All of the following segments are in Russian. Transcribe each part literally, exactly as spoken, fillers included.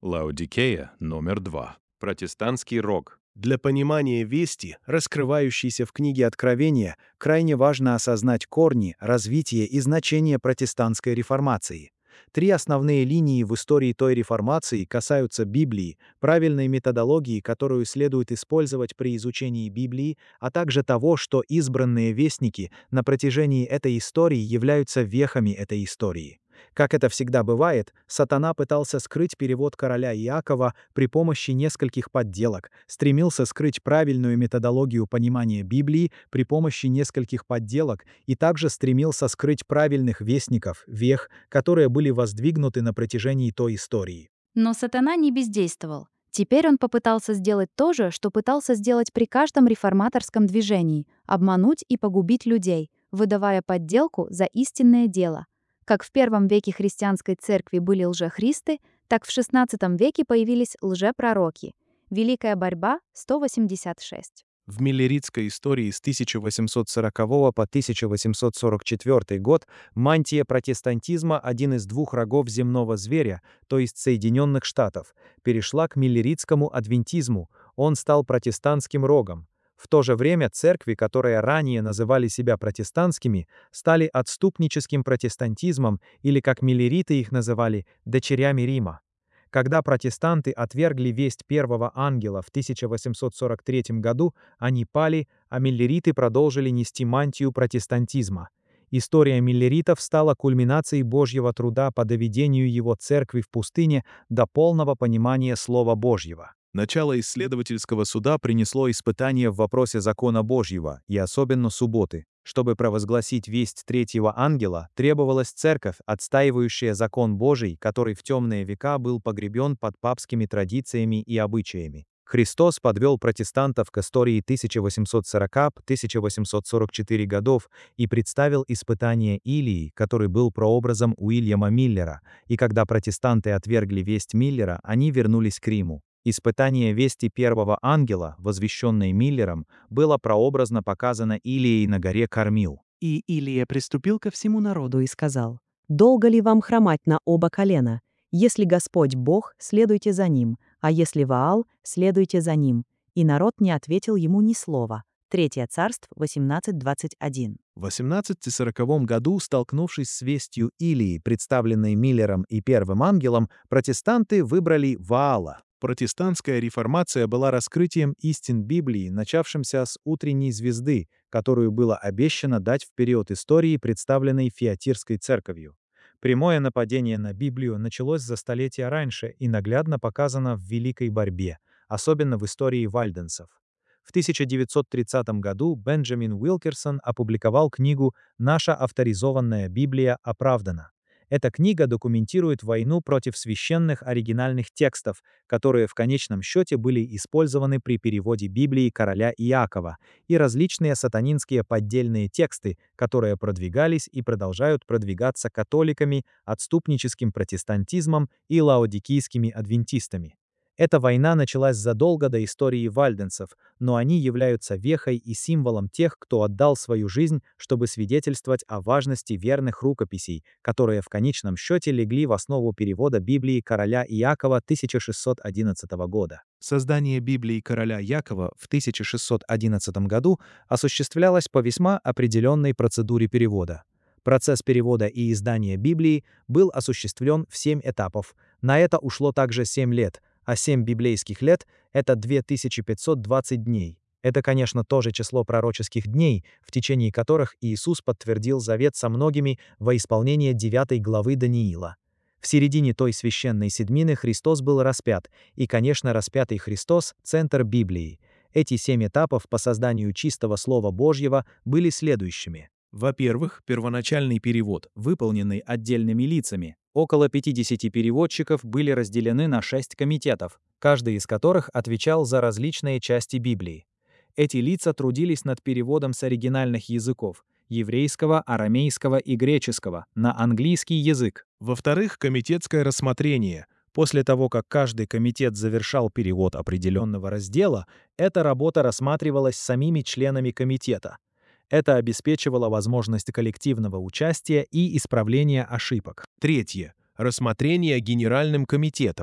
Лаодикея номер два. Протестантский рог. Для понимания вести, раскрывающейся в книге Откровения, крайне важно осознать корни, развитие и значение протестантской реформации. Три основные линии в истории той реформации касаются Библии, правильной методологии, которую следует использовать при изучении Библии, а также того, что избранные вестники на протяжении этой истории являются вехами этой истории. Как это всегда бывает, сатана пытался скрыть перевод короля Иакова при помощи нескольких подделок, стремился скрыть правильную методологию понимания Библии при помощи нескольких подделок и также стремился скрыть правильных вестников, вех, которые были воздвигнуты на протяжении той истории. Но сатана не бездействовал. Теперь он попытался сделать то же, что пытался сделать при каждом реформаторском движении — обмануть и погубить людей, выдавая подделку за истинное дело. Как в первом веке христианской церкви были лжехристы, так в шестнадцатом веке появились лжепророки. Великая борьба, сто восемьдесят шесть. В миллеритской истории с тысяча восемьсот сорокового по тысяча восемьсот сорок четвёртый год мантия протестантизма, один из двух рогов земного зверя, то есть Соединенных Штатов, перешла к миллеритскому адвентизму, он стал протестантским рогом. В то же время церкви, которые ранее называли себя протестантскими, стали отступническим протестантизмом или, как миллериты их называли, дочерями Рима. Когда протестанты отвергли весть первого ангела в тысяча восемьсот сорок третьем году, они пали, а миллериты продолжили нести мантию протестантизма. История миллеритов стала кульминацией Божьего труда по доведению его церкви в пустыне до полного понимания Слова Божьего. Начало исследовательского суда принесло испытание в вопросе закона Божьего, и особенно субботы. Чтобы провозгласить весть третьего ангела, требовалась церковь, отстаивающая закон Божий, который в темные века был погребен под папскими традициями и обычаями. Христос подвел протестантов к истории тысяча восемьсот сорокового — тысяча восемьсот сорок четвёртого годов и представил испытание Илии, который был прообразом Уильяма Миллера, и когда протестанты отвергли весть Миллера, они вернулись к Риму. Испытание вести первого ангела, возвещенной Миллером, было прообразно показано Илией на горе Кармил. И Илия приступил ко всему народу и сказал: «Долго ли вам хромать на оба колена? Если Господь Бог, следуйте за Ним, а если Ваал, следуйте за Ним». И народ не ответил ему ни слова. Третье царств, восемнадцать двадцать один. В восемнадцатом сороковом году, столкнувшись с вестью Илии, представленной Миллером и первым ангелом, протестанты выбрали Ваала. Протестантская реформация была раскрытием истин Библии, начавшимся с утренней звезды, которую было обещано дать в период истории, представленной Фиатирской церковью. Прямое нападение на Библию началось за столетия раньше и наглядно показано в Великой борьбе, особенно в истории вальденцев. В тысяча девятьсот тридцатом году Бенджамин Уилкерсон опубликовал книгу «Наша авторизованная Библия оправдана». Эта книга документирует войну против священных оригинальных текстов, которые в конечном счете были использованы при переводе Библии короля Иакова, и различные сатанинские поддельные тексты, которые продвигались и продолжают продвигаться католиками, отступническим протестантизмом и лаодикийскими адвентистами. Эта война началась задолго до истории вальденцев, но они являются вехой и символом тех, кто отдал свою жизнь, чтобы свидетельствовать о важности верных рукописей, которые в конечном счете легли в основу перевода Библии короля Иакова тысяча шестьсот одиннадцатого года. Создание Библии короля Якова в тысяча шестьсот одиннадцатом году осуществлялось по весьма определенной процедуре перевода. Процесс перевода и издания Библии был осуществлен в семь этапов. На это ушло также семь лет, а семь библейских лет — это две тысячи пятьсот двадцать дней. Это, конечно, тоже число пророческих дней, в течение которых Иисус подтвердил завет со многими во исполнение девятой главы Даниила. В середине той священной седмины Христос был распят, и, конечно, распятый Христос — центр Библии. Эти семь этапов по созданию чистого Слова Божьего были следующими. Во-первых, первоначальный перевод, выполненный отдельными лицами. Около пятидесяти переводчиков были разделены на шесть комитетов, каждый из которых отвечал за различные части Библии. Эти лица трудились над переводом с оригинальных языков — еврейского, арамейского и греческого — на английский язык. Во-вторых, комитетское рассмотрение. После того, как каждый комитет завершал перевод определенного раздела, эта работа рассматривалась самими членами комитета. Это обеспечивало возможность коллективного участия и исправления ошибок. Третье. Рассмотрение Генеральным комитетом.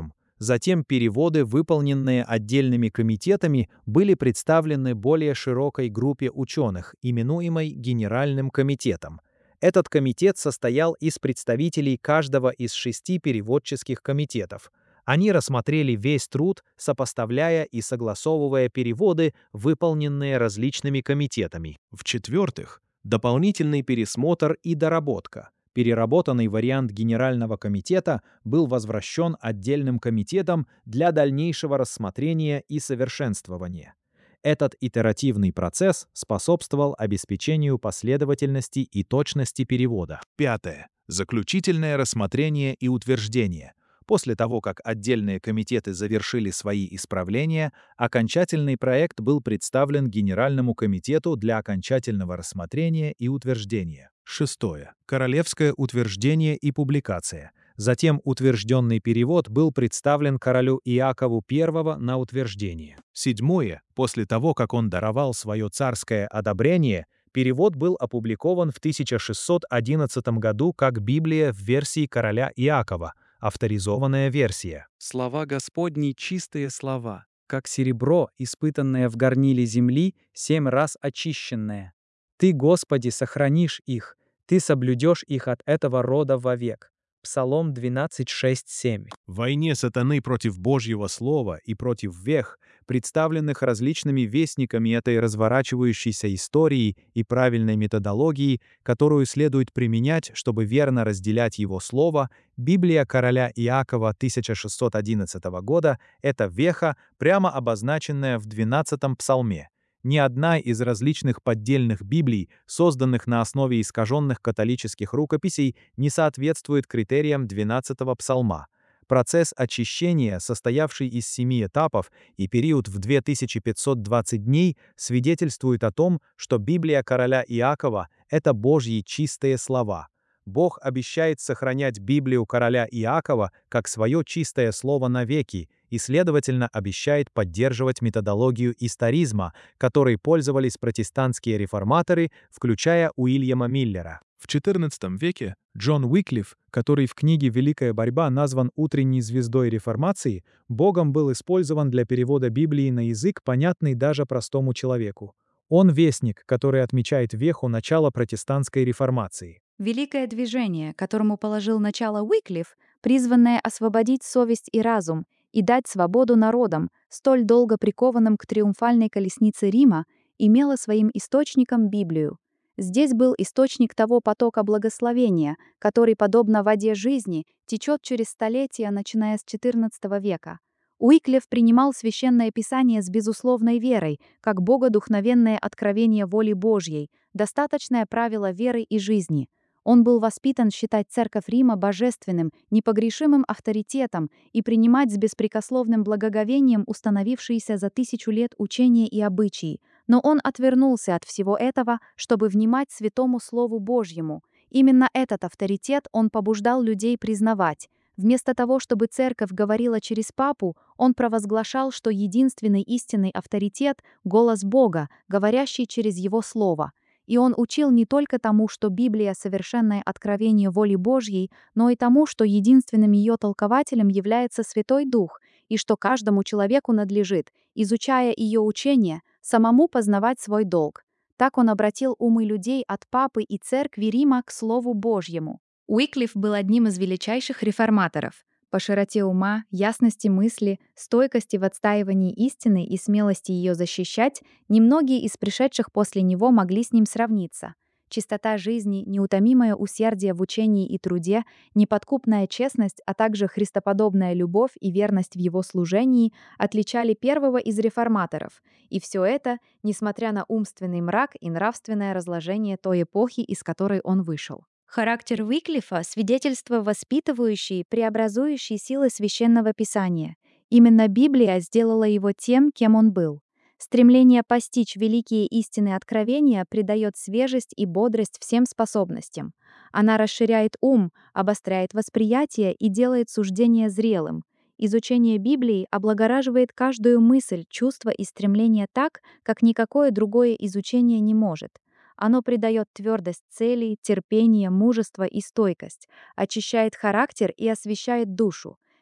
Затем переводы, выполненные отдельными комитетами, были представлены более широкой группе ученых, именуемой Генеральным комитетом. Этот комитет состоял из представителей каждого из шести переводческих комитетов. Они рассмотрели весь труд, сопоставляя и согласовывая переводы, выполненные различными комитетами. В-четвертых, дополнительный пересмотр и доработка. Переработанный вариант Генерального комитета был возвращен отдельным комитетом для дальнейшего рассмотрения и совершенствования. Этот итеративный процесс способствовал обеспечению последовательности и точности перевода. Пятое. Заключительное рассмотрение и утверждение. После того, как отдельные комитеты завершили свои исправления, окончательный проект был представлен Генеральному комитету для окончательного рассмотрения и утверждения. Шестое. Королевское утверждение и публикация. Затем утвержденный перевод был представлен королю Иакову I на утверждение. Седьмое. После того, как он даровал свое царское одобрение, перевод был опубликован в тысяча шестьсот одиннадцатом году как Библия в версии короля Иакова, авторизованная версия. Слова Господни — чистые слова, как серебро, испытанное в горниле земли, семь раз очищенное. Ты, Господи, сохранишь их, Ты соблюдешь их от этого рода вовек. Псалом двенадцать, шесть, семь. В войне сатаны против Божьего Слова и против вех, представленных различными вестниками этой разворачивающейся истории и правильной методологии, которую следует применять, чтобы верно разделять его слово, Библия короля Иакова тысяча шестьсот одиннадцатого года — это веха, прямо обозначенная в двенадцатом псалме. Ни одна из различных поддельных Библий, созданных на основе искаженных католических рукописей, не соответствует критериям двенадцатого псалма. Процесс очищения, состоявший из семи этапов и период в две тысячи пятьсот двадцать дней, свидетельствует о том, что Библия короля Иакова — это Божьи чистые слова. Бог обещает сохранять Библию короля Иакова как свое чистое слово навеки и, следовательно, обещает поддерживать методологию историзма, которой пользовались протестантские реформаторы, включая Уильяма Миллера. В четырнадцатом веке Джон Уиклиф, который в книге «Великая борьба» назван «утренней звездой реформации», Богом был использован для перевода Библии на язык, понятный даже простому человеку. Он вестник, который отмечает веху начала протестантской реформации. Великое движение, которому положил начало Уиклиф, призванное освободить совесть и разум и дать свободу народам, столь долго прикованным к триумфальной колеснице Рима, имело своим источником Библию. Здесь был источник того потока благословения, который, подобно воде жизни, течет через столетия, начиная с четырнадцатого века. Уиклиф принимал Священное Писание с безусловной верой, как богодухновенное откровение воли Божьей, достаточное правило веры и жизни. Он был воспитан считать Церковь Рима божественным, непогрешимым авторитетом и принимать с беспрекословным благоговением установившиеся за тысячу лет учения и обычаи. Но он отвернулся от всего этого, чтобы внимать святому Слову Божьему. Именно этот авторитет он побуждал людей признавать. Вместо того, чтобы Церковь говорила через Папу, он провозглашал, что единственный истинный авторитет — голос Бога, говорящий через Его Слово. И он учил не только тому, что Библия — совершенное откровение воли Божьей, но и тому, что единственным ее толкователем является Святой Дух, и что каждому человеку надлежит, изучая ее учение, самому познавать свой долг. Так он обратил умы людей от Папы и Церкви Рима к Слову Божьему. Уиклиф был одним из величайших реформаторов. По широте ума, ясности мысли, стойкости в отстаивании истины и смелости ее защищать, немногие из пришедших после него могли с ним сравниться. Чистота жизни, неутомимое усердие в учении и труде, неподкупная честность, а также христоподобная любовь и верность в его служении отличали первого из реформаторов. И все это, несмотря на умственный мрак и нравственное разложение той эпохи, из которой он вышел. Характер Уиклифа — свидетельство воспитывающей, преобразующей силы Священного Писания. Именно Библия сделала его тем, кем он был. Стремление постичь великие истины откровения придает свежесть и бодрость всем способностям. Она расширяет ум, обостряет восприятие и делает суждение зрелым. Изучение Библии облагораживает каждую мысль, чувство и стремление так, как никакое другое изучение не может. Оно придает твердость целей, терпение, мужество и стойкость, очищает характер и освещает душу.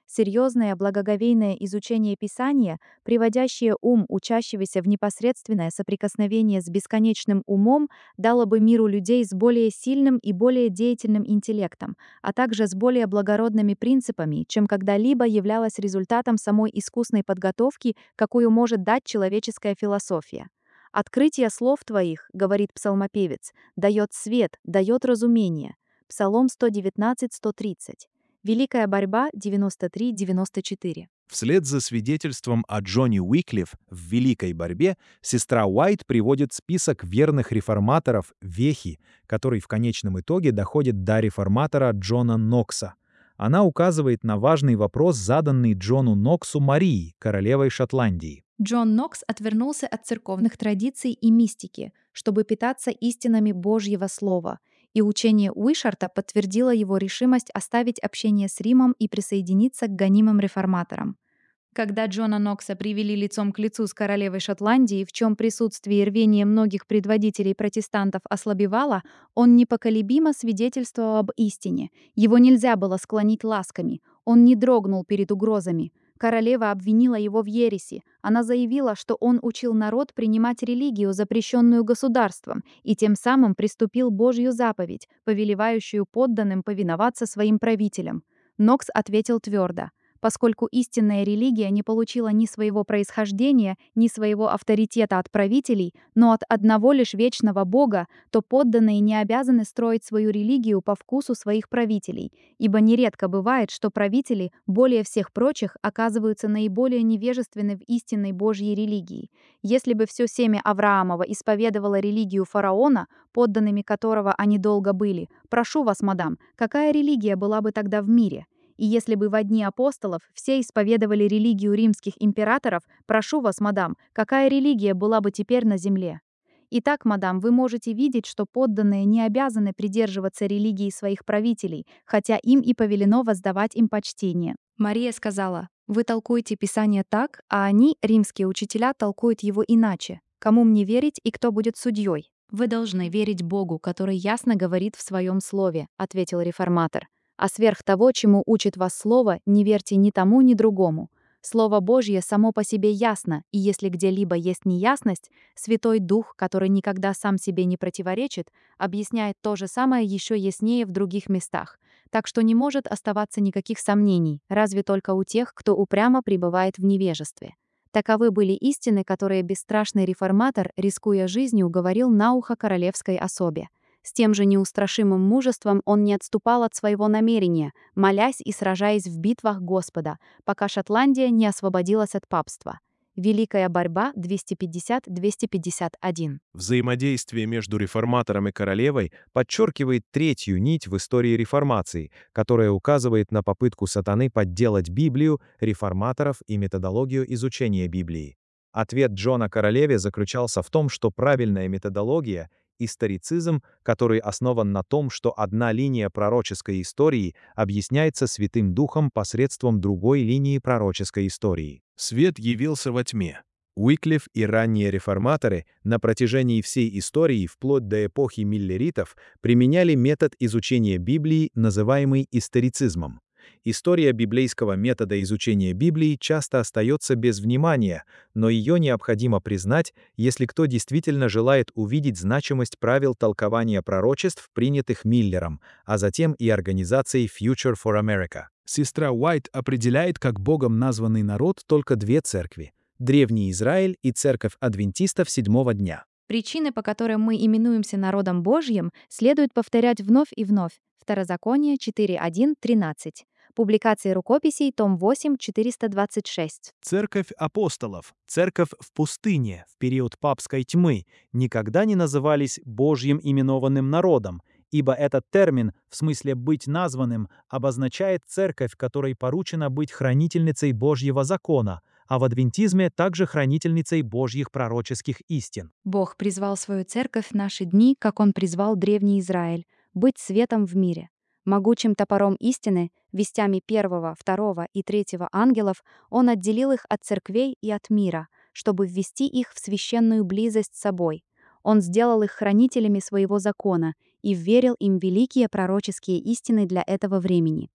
Серьезное благоговейное изучение Писания, приводящее ум учащегося в непосредственное соприкосновение с бесконечным умом, дало бы миру людей с более сильным и более деятельным интеллектом, а также с более благородными принципами, чем когда-либо являлось результатом самой искусной подготовки, какую может дать человеческая философия. «Открытие слов твоих, — говорит псалмопевец, — дает свет, дает разумение». Псалом сто девятнадцать сто тридцать. Великая борьба девяносто три девяносто четыре. Вслед за свидетельством о Джоне Уиклиф в «Великой борьбе» сестра Уайт приводит список верных реформаторов Вехи, который в конечном итоге доходит до реформатора Джона Нокса. Она указывает на важный вопрос, заданный Джону Ноксу Марией, королевой Шотландии. Джон Нокс отвернулся от церковных традиций и мистики, чтобы питаться истинами Божьего Слова, и учение Уишарта подтвердило его решимость оставить общение с Римом и присоединиться к гонимым реформаторам. Когда Джона Нокса привели лицом к лицу с королевой Шотландии, в чем присутствие и рвение многих предводителей протестантов ослабевало, он непоколебимо свидетельствовал об истине. Его нельзя было склонить ласками, он не дрогнул перед угрозами. Королева обвинила его в ереси. Она заявила, что он учил народ принимать религию, запрещенную государством, и тем самым приступил Божью заповедь, повелевающую подданным повиноваться своим правителям. Нокс ответил твердо: поскольку истинная религия не получила ни своего происхождения, ни своего авторитета от правителей, но от одного лишь вечного Бога, то подданные не обязаны строить свою религию по вкусу своих правителей, ибо нередко бывает, что правители, более всех прочих, оказываются наиболее невежественны в истинной Божьей религии. Если бы все семя Авраамова исповедовало религию фараона, подданными которого они долго были, прошу вас, мадам, какая религия была бы тогда в мире? И если бы во дни апостолов все исповедовали религию римских императоров, прошу вас, мадам, какая религия была бы теперь на земле? Итак, мадам, вы можете видеть, что подданные не обязаны придерживаться религии своих правителей, хотя им и повелено воздавать им почтение. Мария сказала: «Вы толкуете Писание так, а они, римские учителя, толкуют его иначе. Кому мне верить и кто будет судьей?» «Вы должны верить Богу, который ясно говорит в своем слове», — ответил реформатор. «А сверх того, чему учит вас Слово, не верьте ни тому, ни другому. Слово Божье само по себе ясно, и если где-либо есть неясность, Святой Дух, который никогда сам себе не противоречит, объясняет то же самое еще яснее в других местах. Так что не может оставаться никаких сомнений, разве только у тех, кто упрямо пребывает в невежестве». Таковы были истины, которые бесстрашный реформатор, рискуя жизнью, говорил на ухо королевской особе. С тем же неустрашимым мужеством он не отступал от своего намерения, молясь и сражаясь в битвах Господа, пока Шотландия не освободилась от папства. Великая борьба двести пятьдесят двести пятьдесят один. Взаимодействие между реформатором и королевой подчеркивает третью нить в истории реформации, которая указывает на попытку сатаны подделать Библию, реформаторов и методологию изучения Библии. Ответ Джона королеве заключался в том, что правильная методология — историцизм, который основан на том, что одна линия пророческой истории объясняется Святым Духом посредством другой линии пророческой истории. Свет явился во тьме. Уиклиф и ранние реформаторы на протяжении всей истории, вплоть до эпохи миллеритов, применяли метод изучения Библии, называемый историцизмом. История библейского метода изучения Библии часто остается без внимания, но ее необходимо признать, если кто действительно желает увидеть значимость правил толкования пророчеств, принятых Миллером, а затем и организацией Future for America. Сестра Уайт определяет как Богом названный народ только две церкви — Древний Израиль и Церковь адвентистов седьмого дня. Причины, по которым мы именуемся народом Божьим, следует повторять вновь и вновь. Второзаконие четыре один тринадцать. Публикации рукописей, том восемь, четыреста двадцать шесть. Церковь апостолов, церковь в пустыне в период папской тьмы никогда не назывались Божьим именованным народом, ибо этот термин, в смысле «быть названным», обозначает церковь, которой поручено быть хранительницей Божьего закона, а в адвентизме также хранительницей Божьих пророческих истин. Бог призвал свою церковь в наши дни, как Он призвал древний Израиль, быть светом в мире. Могучим топором истины, вестями первого, второго и третьего ангелов, Он отделил их от церквей и от мира, чтобы ввести их в священную близость с собой. Он сделал их хранителями своего закона и вверил им великие пророческие истины для этого времени.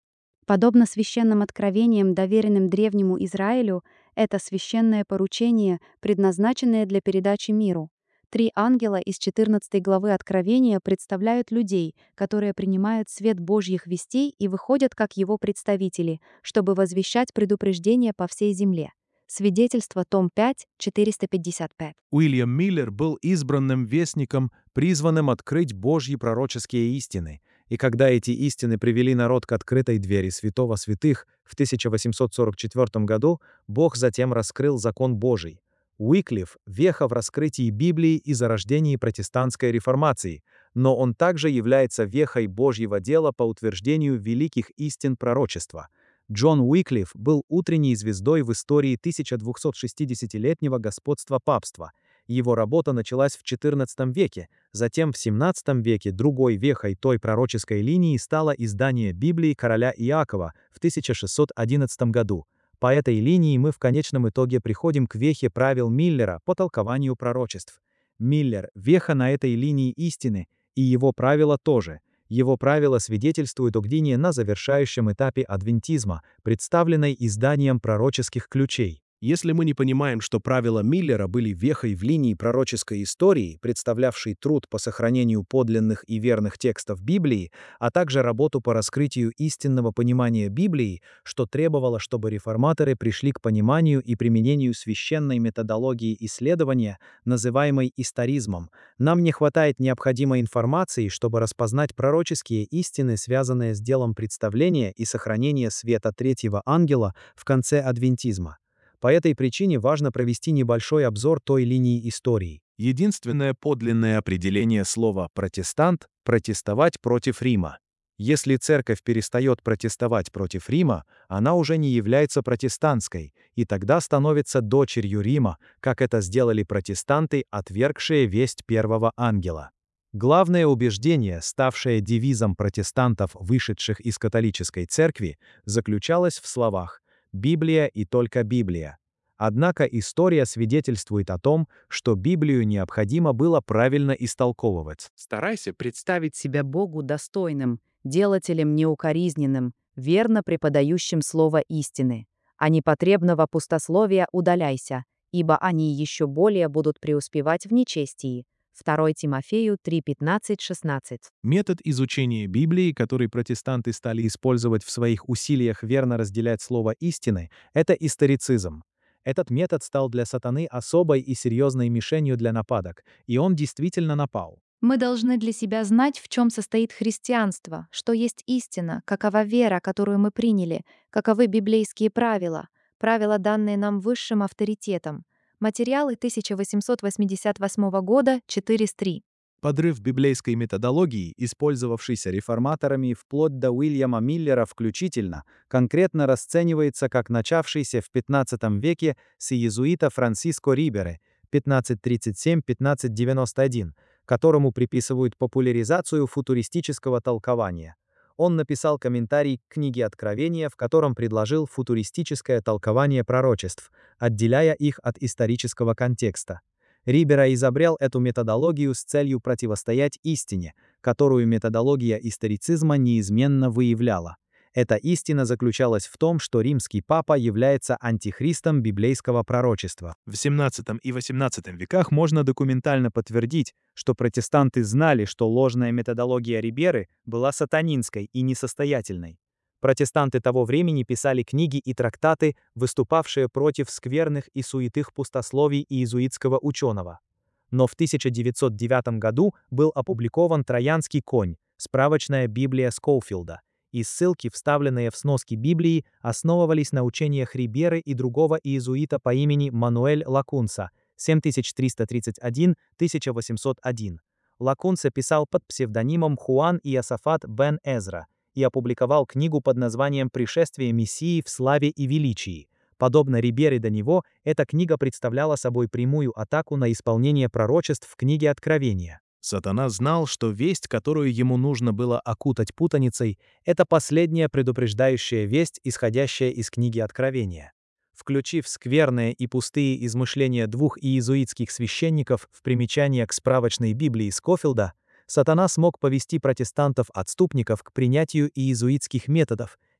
Подобно священным откровениям, доверенным древнему Израилю, это священное поручение, предназначенное для передачи миру. Три ангела из четырнадцатой главы Откровения представляют людей, которые принимают свет Божьих вестей и выходят как его представители, чтобы возвещать предупреждение по всей земле. Свидетельство, том пять, четыреста пятьдесят пять. Уильям Миллер был избранным вестником, призванным открыть Божьи пророческие истины. И когда эти истины привели народ к открытой двери святого святых в тысяча восемьсот сорок четвёртом году, Бог затем раскрыл закон Божий. Уиклиф – веха в раскрытии Библии и зарождении протестантской реформации, но он также является вехой Божьего дела по утверждению великих истин пророчества. Джон Уиклиф был утренней звездой в истории тысяча двухсотшестидесятилетнего господства папства. Его работа началась в четырнадцатом веке, затем в семнадцатом веке другой вехой той пророческой линии стало издание Библии короля Иакова в тысяча шестьсот одиннадцатом году. По этой линии мы в конечном итоге приходим к вехе правил Миллера по толкованию пророчеств. Миллер – веха на этой линии истины, и его правила тоже. Его правила свидетельствуют о гдине на завершающем этапе адвентизма, представленной изданием пророческих ключей. Если мы не понимаем, что правила Миллера были вехой в линии пророческой истории, представлявшей труд по сохранению подлинных и верных текстов Библии, а также работу по раскрытию истинного понимания Библии, что требовало, чтобы реформаторы пришли к пониманию и применению священной методологии исследования, называемой историзмом, нам не хватает необходимой информации, чтобы распознать пророческие истины, связанные с делом представления и сохранения света третьего ангела в конце адвентизма. По этой причине важно провести небольшой обзор той линии истории. Единственное подлинное определение слова «протестант» — протестовать против Рима. Если церковь перестает протестовать против Рима, она уже не является протестантской, и тогда становится дочерью Рима, как это сделали протестанты, отвергшие весть первого ангела. Главное убеждение, ставшее девизом протестантов, вышедших из католической церкви, заключалось в словах «Библия и только Библия». Однако история свидетельствует о том, что Библию необходимо было правильно истолковывать. Старайся представить себя Богу достойным, делателем неукоризненным, верно преподающим слово истины. А непотребного пустословия удаляйся, ибо они еще более будут преуспевать в нечестии. второе Тимофею три пятнадцать шестнадцать. Метод изучения Библии, который протестанты стали использовать в своих усилиях верно разделять слово истины, это историцизм. Этот метод стал для сатаны особой и серьезной мишенью для нападок, и он действительно напал. Мы должны для себя знать, в чем состоит христианство, что есть истина, какова вера, которую мы приняли, каковы библейские правила, правила, данные нам высшим авторитетом. Материалы тысяча восемьсот восемьдесят восьмого года, четыреста три. Подрыв библейской методологии, использовавшейся реформаторами вплоть до Уильяма Миллера включительно, конкретно расценивается как начавшийся в пятнадцатом веке с иезуита Франсиско Рибере пятнадцать тридцать семь — пятнадцать девяносто один, которому приписывают популяризацию футуристического толкования. Он написал комментарий к книге Откровения, в котором предложил футуристическое толкование пророчеств, отделяя их от исторического контекста. Рибера изобрел эту методологию с целью противостоять истине, которую методология историцизма неизменно выявляла. Эта истина заключалась в том, что римский папа является антихристом библейского пророчества. В семнадцатом и восемнадцатом веках можно документально подтвердить, что протестанты знали, что ложная методология Риберы была сатанинской и несостоятельной. Протестанты того времени писали книги и трактаты, выступавшие против скверных и суетых пустословий иезуитского ученого. Но в тысяча девятьсот девятом году был опубликован «Троянский конь», справочная Библия Скоуфилда, и ссылки, вставленные в сноски Библии, основывались на учениях Риберы и другого иезуита по имени Мануэль Лакунса семь тысяч триста тридцать один — тысяча восемьсот один. Лакунса писал под псевдонимом Хуан Иосафат бен Эзра и опубликовал книгу под названием «Пришествие Мессии в славе и величии». Подобно Рибере до него, эта книга представляла собой прямую атаку на исполнение пророчеств в книге Откровения. Сатана знал, что весть, которую ему нужно было окутать путаницей, это последняя предупреждающая весть, исходящая из книги Откровения. Включив скверные и пустые измышления двух иезуитских священников в примечание к справочной Библии Скофилда, Сатана смог повести протестантов-отступников к принятию иезуитских методов,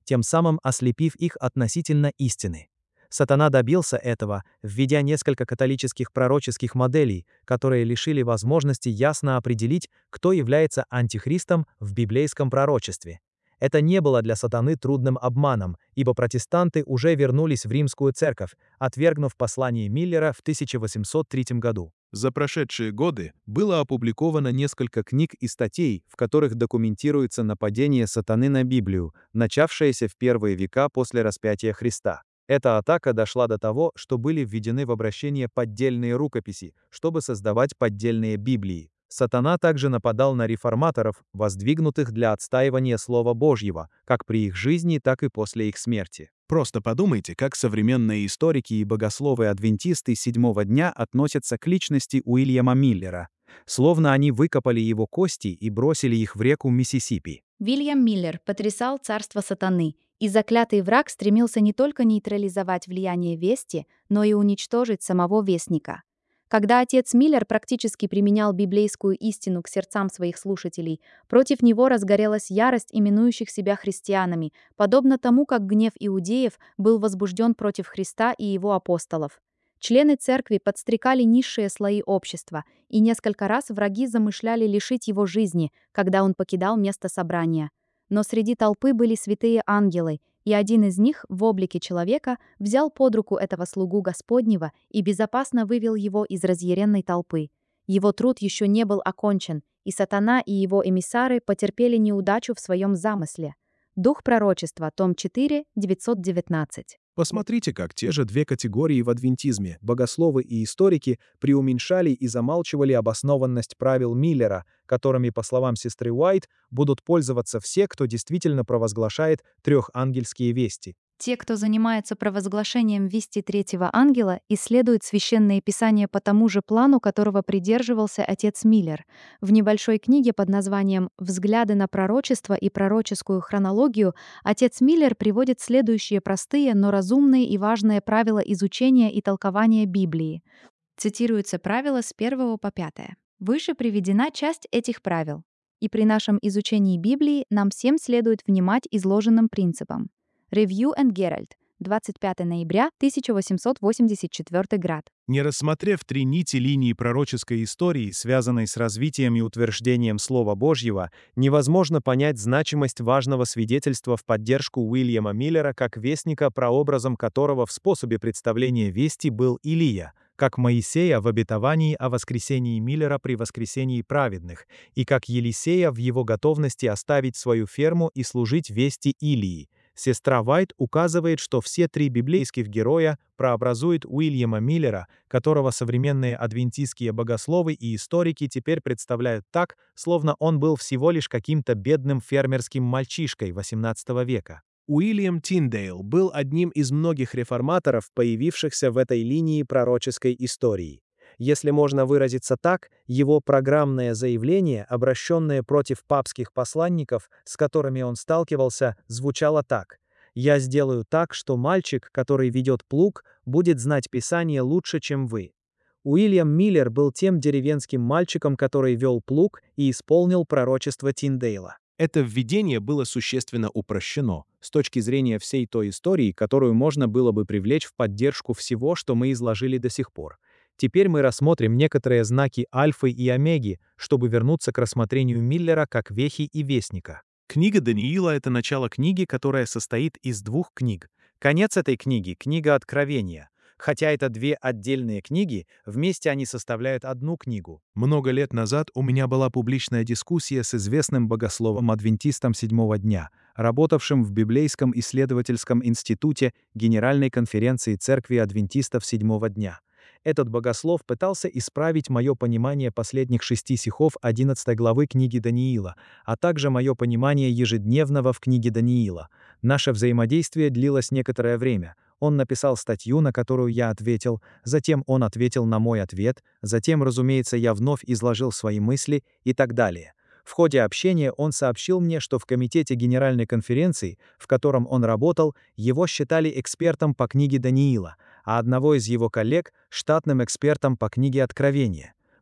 тем самым ослепив их относительно истины. Сатана добился этого, введя несколько католических пророческих моделей, которые лишили возможности ясно определить, кто является антихристом в библейском пророчестве. Это не было для сатаны трудным обманом, ибо протестанты уже вернулись в римскую церковь, отвергнув послание Миллера в тысяча восемьсот третьем году. За прошедшие годы было опубликовано несколько книг и статей, в которых документируется нападение сатаны на Библию, начавшееся в первые века после распятия Христа. Эта атака дошла до того, что были введены в обращение поддельные рукописи, чтобы создавать поддельные Библии. Сатана также нападал на реформаторов, воздвигнутых для отстаивания Слова Божьего, как при их жизни, так и после их смерти. Просто подумайте, как современные историки и богословы-адвентисты седьмого дня относятся к личности Уильяма Миллера, словно они выкопали его кости и бросили их в реку Миссисипи. Вильям Миллер потрясал царство сатаны, и заклятый враг стремился не только нейтрализовать влияние вести, но и уничтожить самого вестника. Когда отец Миллер практически применял библейскую истину к сердцам своих слушателей, против него разгорелась ярость именующих себя христианами, подобно тому, как гнев иудеев был возбужден против Христа и его апостолов. Члены церкви подстрекали низшие слои общества, и несколько раз враги замышляли лишить его жизни, когда он покидал место собрания. Но среди толпы были святые ангелы, и один из них в облике человека взял под руку этого слугу Господнего и безопасно вывел его из разъяренной толпы. Его труд еще не был окончен, и сатана и его эмиссары потерпели неудачу в своем замысле. Дух пророчества, том четыре, девятьсот девятнадцать. Посмотрите, как те же две категории в адвентизме, богословы и историки, преуменьшали и замалчивали обоснованность правил Миллера, которыми, по словам сестры Уайт, будут пользоваться все, кто действительно провозглашает трехангельские вести. Те, кто занимается провозглашением вести третьего ангела, исследуют священные писания по тому же плану, которого придерживался отец Миллер. В небольшой книге под названием «Взгляды на пророчество и пророческую хронологию» отец Миллер приводит следующие простые, но разумные и важные правила изучения и толкования Библии. Цитируются правила с первого по пятое. Выше приведена часть этих правил. И при нашем изучении Библии нам всем следует внимать изложенным принципам. Review and Gerald, двадцать пятого ноября тысяча восемьсот восемьдесят четвёртый год. Не рассмотрев три нити линии пророческой истории, связанной с развитием и утверждением Слова Божьего, невозможно понять значимость важного свидетельства в поддержку Уильяма Миллера как вестника, прообразом которого в способе представления вести был Илия, как Моисея в обетовании о воскресении Миллера при воскресении праведных, и как Елисея в его готовности оставить свою ферму и служить вести Илии. Сестра Уайт указывает, что все три библейских героя прообразуют Уильяма Миллера, которого современные адвентистские богословы и историки теперь представляют так, словно он был всего лишь каким-то бедным фермерским мальчишкой восемнадцатого века. Уильям Тиндейл был одним из многих реформаторов, появившихся в этой линии пророческой истории. Если можно выразиться так, его программное заявление, обращенное против папских посланников, с которыми он сталкивался, звучало так: «Я сделаю так, что мальчик, который ведет плуг, будет знать Писание лучше, чем вы». Уильям Миллер был тем деревенским мальчиком, который вел плуг и исполнил пророчество Тиндейла. Это введение было существенно упрощено с точки зрения всей той истории, которую можно было бы привлечь в поддержку всего, что мы изложили до сих пор. Теперь мы рассмотрим некоторые знаки альфы и омеги, чтобы вернуться к рассмотрению Миллера как вехи и вестника. Книга Даниила — это начало книги, которая состоит из двух книг. Конец этой книги — книга Откровения. Хотя это две отдельные книги, вместе они составляют одну книгу. Много лет назад у меня была публичная дискуссия с известным богословом-адвентистом седьмого дня, работавшим в Библейском исследовательском институте Генеральной конференции Церкви адвентистов седьмого дня. Этот богослов пытался исправить мое понимание последних шести стихов одиннадцатой главы книги Даниила, а также мое понимание ежедневного в книге Даниила. Наше взаимодействие длилось некоторое время. Он написал статью, на которую я ответил, затем он ответил на мой ответ, затем, разумеется, я вновь изложил свои мысли и так далее. В ходе общения он сообщил мне, что в комитете Генеральной конференции, в котором он работал, его считали экспертом по книге Даниила, а одного из его коллег — штатным экспертом по книге Откровения.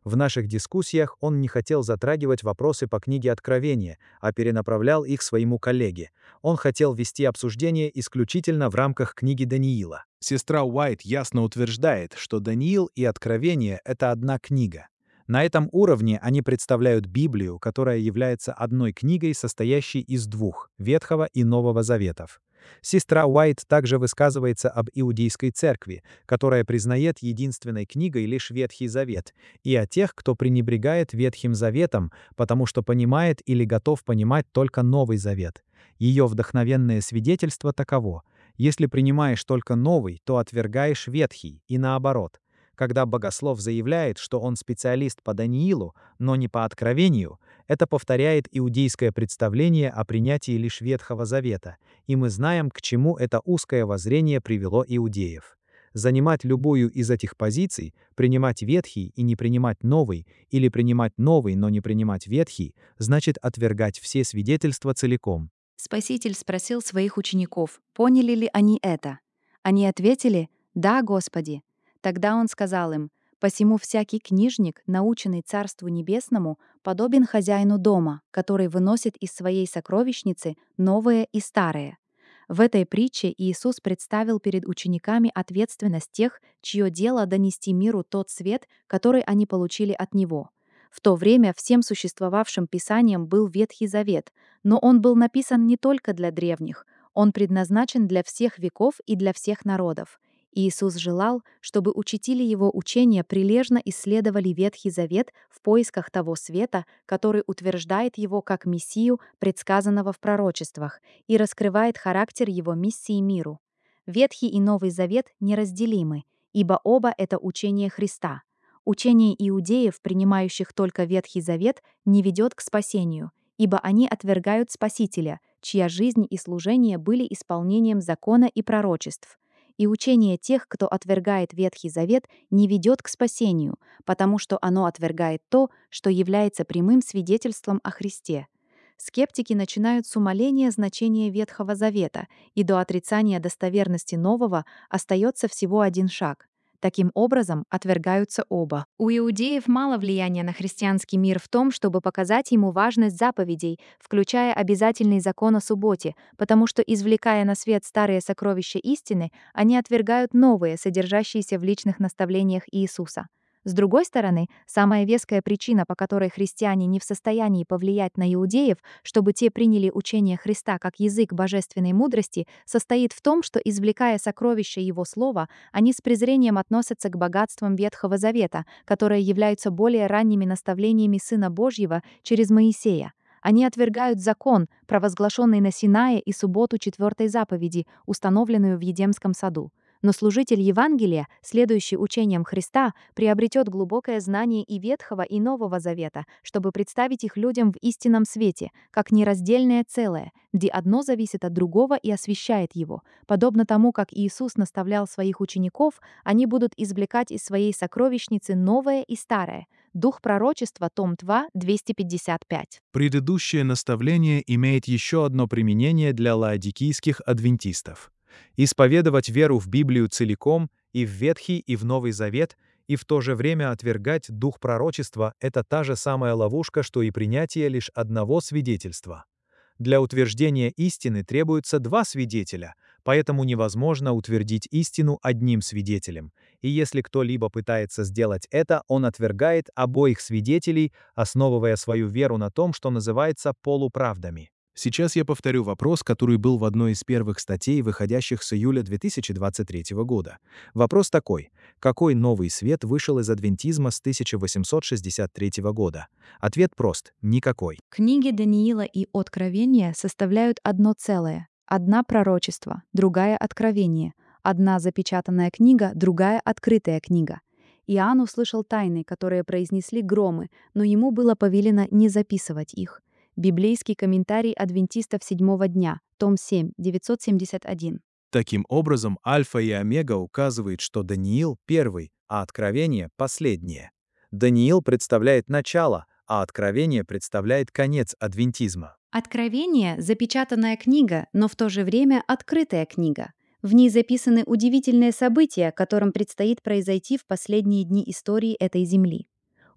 В наших дискуссиях он не хотел затрагивать вопросы по книге Откровения, а перенаправлял их своему коллеге. Он хотел вести обсуждение исключительно в рамках книги Даниила. Сестра Уайт ясно утверждает, что Даниил и Откровение — это одна книга. На этом уровне они представляют Библию, которая является одной книгой, состоящей из двух — Ветхого и Нового Заветов. Сестра Уайт также высказывается об иудейской церкви, которая признает единственной книгой лишь Ветхий Завет, и о тех, кто пренебрегает Ветхим Заветом, потому что понимает или готов понимать только Новый Завет. Ее вдохновенное свидетельство таково: если принимаешь только Новый, то отвергаешь Ветхий, и наоборот. Когда богослов заявляет, что он специалист по Даниилу, но не по Откровению, это повторяет иудейское представление о принятии лишь Ветхого Завета, и мы знаем, к чему это узкое воззрение привело иудеев. Занимать любую из этих позиций, принимать Ветхий и не принимать Новый, или принимать Новый, но не принимать Ветхий, значит отвергать все свидетельства целиком. Спаситель спросил своих учеников, поняли ли они это. Они ответили: «Да, Господи». Тогда он сказал им: «Посему всякий книжник, наученный Царству Небесному, подобен хозяину дома, который выносит из своей сокровищницы новое и старое». В этой притче Иисус представил перед учениками ответственность тех, чье дело донести миру тот свет, который они получили от Него. В то время всем существовавшим писанием был Ветхий Завет, но он был написан не только для древних, он предназначен для всех веков и для всех народов. Иисус желал, чтобы учители Его учения прилежно исследовали Ветхий Завет в поисках того света, который утверждает Его как Мессию, предсказанного в пророчествах, и раскрывает характер Его миссии миру. Ветхий и Новый Завет неразделимы, ибо оба — это учение Христа. Учение иудеев, принимающих только Ветхий Завет, не ведет к спасению, ибо они отвергают Спасителя, чья жизнь и служение были исполнением закона и пророчеств. И учение тех, кто отвергает Ветхий Завет, не ведет к спасению, потому что оно отвергает то, что является прямым свидетельством о Христе. Скептики начинают с умаления значения Ветхого Завета, и до отрицания достоверности Нового остается всего один шаг. Таким образом, отвергаются оба. У иудеев мало влияния на христианский мир в том, чтобы показать ему важность заповедей, включая обязательный закон о субботе, потому что, извлекая на свет старые сокровища истины, они отвергают новые, содержащиеся в личных наставлениях Иисуса. С другой стороны, самая веская причина, по которой христиане не в состоянии повлиять на иудеев, чтобы те приняли учение Христа как язык божественной мудрости, состоит в том, что, извлекая сокровища Его Слова, они с презрением относятся к богатствам Ветхого Завета, которые являются более ранними наставлениями Сына Божьего через Моисея. Они отвергают закон, провозглашенный на Синае, и субботу четвертой заповеди, установленную в Едемском саду. Но служитель Евангелия, следующий учениям Христа, приобретет глубокое знание и Ветхого, и Нового Завета, чтобы представить их людям в истинном свете, как нераздельное целое, где одно зависит от другого и освещает его. Подобно тому, как Иисус наставлял своих учеников, они будут извлекать из своей сокровищницы новое и старое. Дух пророчества, том два, двести пятьдесят пять. Предыдущее наставление имеет еще одно применение для лаодикийских адвентистов. Исповедовать веру в Библию целиком, и в Ветхий, и в Новый Завет, и в то же время отвергать дух пророчества — это та же самая ловушка, что и принятие лишь одного свидетельства. Для утверждения истины требуется два свидетеля, поэтому невозможно утвердить истину одним свидетелем. И если кто-либо пытается сделать это, он отвергает обоих свидетелей, основывая свою веру на том, что называется полуправдами. Сейчас я повторю вопрос, который был в одной из первых статей, выходящих с июля две тысячи двадцать третьего года. Вопрос такой: какой новый свет вышел из адвентизма с тысяча восемьсот шестьдесят третьего года? Ответ прост — никакой. Книги Даниила и Откровения составляют одно целое. Одна пророчество, другая откровение. Одна запечатанная книга, другая открытая книга. Иоанн услышал тайны, которые произнесли громы, но ему было повелено не записывать их. Библейский комментарий адвентистов седьмого дня, том семь, девятьсот семьдесят один. Таким образом, Альфа и Омега указывает, что Даниил — первый, а Откровение — последнее. Даниил представляет начало, а Откровение представляет конец адвентизма. Откровение — запечатанная книга, но в то же время открытая книга. В ней записаны удивительные события, которым предстоит произойти в последние дни истории этой земли.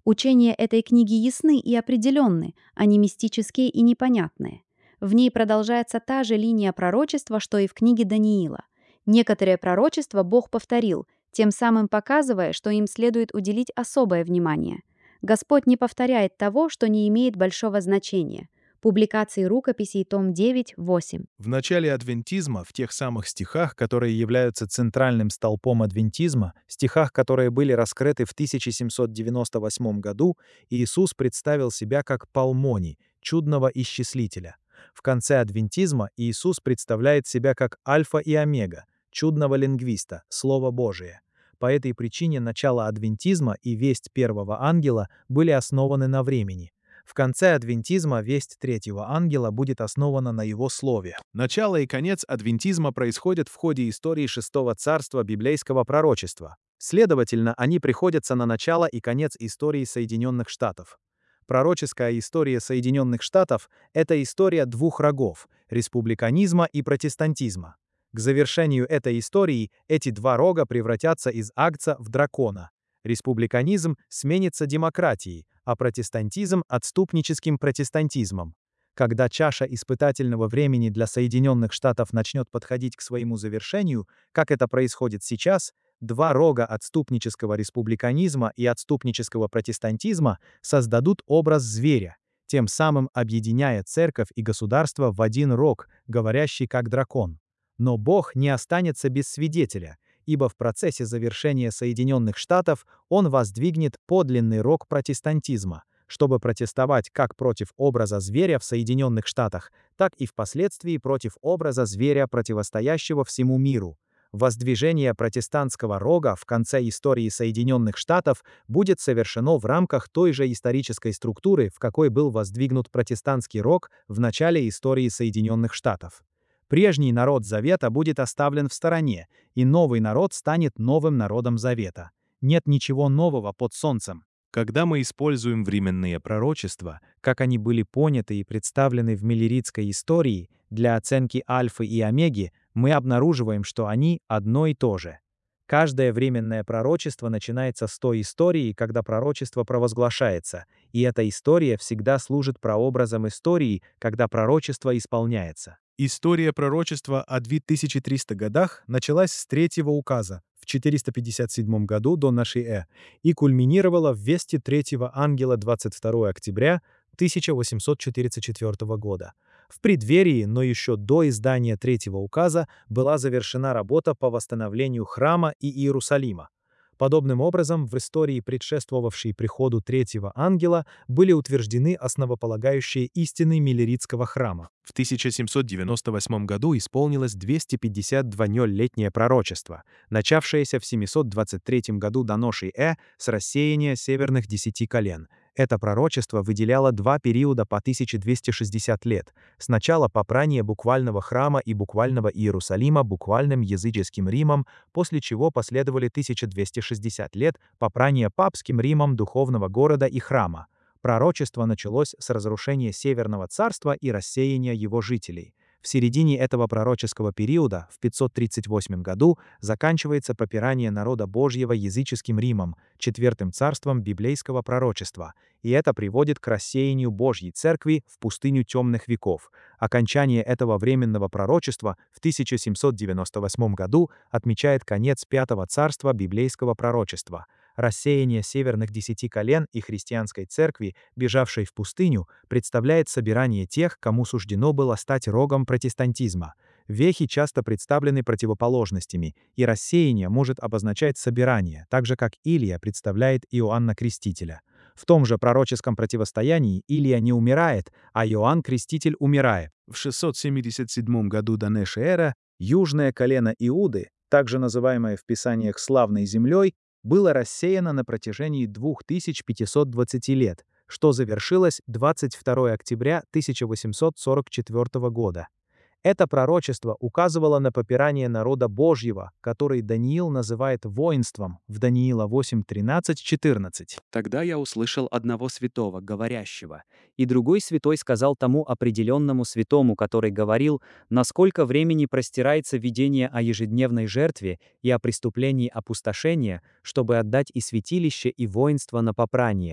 Учения этой книги ясны и определенны, а не мистические и непонятные. В ней продолжается та же линия пророчества, что и в книге Даниила. Некоторые пророчества Бог повторил, тем самым показывая, что им следует уделить особое внимание. Господь не повторяет того, что не имеет большого значения. Публикации рукописей, том девять, восемь. В начале адвентизма, в тех самых стихах, которые являются центральным столпом адвентизма, стихах, которые были раскрыты в тысяча семьсот девяносто восьмом году, Иисус представил себя как Палмони, чудного исчислителя. В конце адвентизма Иисус представляет себя как Альфа и Омега, чудного лингвиста, Слово Божие. По этой причине начало адвентизма и весть первого ангела были основаны на времени. В конце адвентизма весть третьего ангела будет основана на его слове. Начало и конец адвентизма происходят в ходе истории шестого царства библейского пророчества. Следовательно, они приходятся на начало и конец истории Соединенных Штатов. Пророческая история Соединенных Штатов – это история двух рогов – республиканизма и протестантизма. К завершению этой истории эти два рога превратятся из агнца в дракона. Республиканизм сменится демократией, а протестантизм – отступническим протестантизмом. Когда чаша испытательного времени для Соединенных Штатов начнет подходить к своему завершению, как это происходит сейчас, два рога отступнического республиканизма и отступнического протестантизма создадут образ зверя, тем самым объединяя церковь и государство в один рог, говорящий как дракон. Но Бог не останется без свидетеля, ибо в процессе завершения Соединенных Штатов Он воздвигнет подлинный рог протестантизма, чтобы протестовать как против образа зверя в Соединенных Штатах, так и впоследствии против образа зверя, противостоящего всему миру. Воздвижение протестантского рога в конце истории Соединенных Штатов будет совершено в рамках той же исторической структуры, в какой был воздвигнут протестантский рог в начале истории Соединенных Штатов. Прежний народ Завета будет оставлен в стороне, и новый народ станет новым народом Завета. Нет ничего нового под солнцем. Когда мы используем временные пророчества, как они были поняты и представлены в миллеритской истории, для оценки альфы и омеги, мы обнаруживаем, что они одно и то же. Каждое временное пророчество начинается с той истории, когда пророчество провозглашается, и эта история всегда служит прообразом истории, когда пророчество исполняется. История пророчества о две тысячи трёхстах годах началась с третьего указа в четыреста пятьдесят седьмом году до нашей эры и кульминировала в вести третьего ангела двадцать второго октября тысяча восемьсот тридцать четвёртого года. В преддверии, но еще до издания третьего указа, была завершена работа по восстановлению храма и Иерусалима. Подобным образом, в истории, предшествовавшей приходу третьего ангела, были утверждены основополагающие истины миллеритского храма. В тысяча семьсот девяносто восьмом году исполнилось двести пятьдесят двухлетнее пророчество, начавшееся в семьсот двадцать третьем году до нашей эры с рассеяния северных десяти колен. Это пророчество выделяло два периода по тысяча двести шестьдесят лет. Сначала попрание буквального храма и буквального Иерусалима буквальным языческим Римом, после чего последовали тысяча двести шестьдесят лет попрания папским Римом духовного города и храма. Пророчество началось с разрушения Северного царства и рассеяния его жителей. В середине этого пророческого периода, в пятьсот тридцать восьмом году, заканчивается попирание народа Божьего языческим Римом, четвертым царством библейского пророчества, и это приводит к рассеянию Божьей церкви в пустыню темных веков. Окончание этого временного пророчества в тысяча семьсот девяносто восьмом году отмечает конец пятого царства библейского пророчества. Рассеяние северных десяти колен и христианской церкви, бежавшей в пустыню, представляет собирание тех, кому суждено было стать рогом протестантизма. Вехи часто представлены противоположностями, и рассеяние может обозначать собирание, так же как Илия представляет Иоанна Крестителя. В том же пророческом противостоянии Илия не умирает, а Иоанн Креститель умирает. В шестьсот семьдесят седьмом году до нашей эры южное колено Иуды, также называемое в Писаниях славной землей, было рассеяно на протяжении двух тысяч пятисот двадцати лет, что завершилось двадцать второго октября тысяча восемьсот сорок четвёртого года. Это пророчество указывало на попирание народа Божьего, который Даниил называет воинством в Даниила восемь, тринадцать, четырнадцать. Тогда я услышал одного святого, говорящего, и другой святой сказал тому определенному святому, который говорил, насколько времени простирается видение о ежедневной жертве и о преступлении опустошения, чтобы отдать и святилище, и воинство на попрание.